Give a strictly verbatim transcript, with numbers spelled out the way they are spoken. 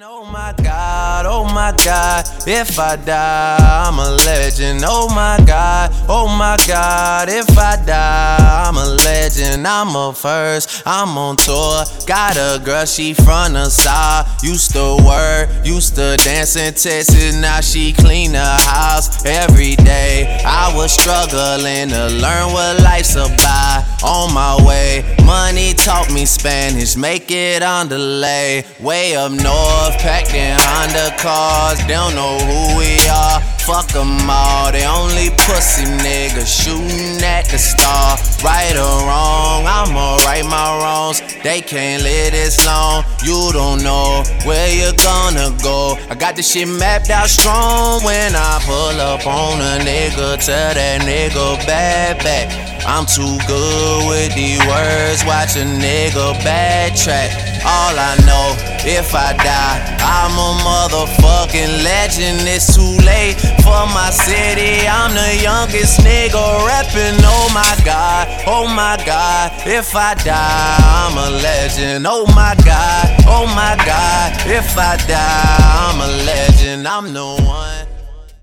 Oh my God, oh my God, if I die, I'm a legend. Oh my God, oh my God, if I die, I'm a legend. I'm a first, I'm on tour. Got a girl, she from the south. Used to work, used to dance in Texas. Now she clean the house every day. I was struggling to learn what life's about. On my way, money taught me Spanish, make it on delay. Way up north, packed in Honda cars, they don't know who we are. Fuck them all, they only pussy niggas shooting at the star. Right or wrong, I'ma right my wrongs. They can't live this long, you don't know where you're gonna go. I got this shit mapped out strong. When I pull up on a nigga, tell that nigga bad back. I'm too good with these words, watch a nigga backtrack. All I know, if I die, I'm a motherfucking legend. It's too late for my city, I'm the youngest nigga rapping. Oh my God, oh my God, if I die, I'm a legend. Oh my God, oh my God, if I die, I'm a legend. I'm the one.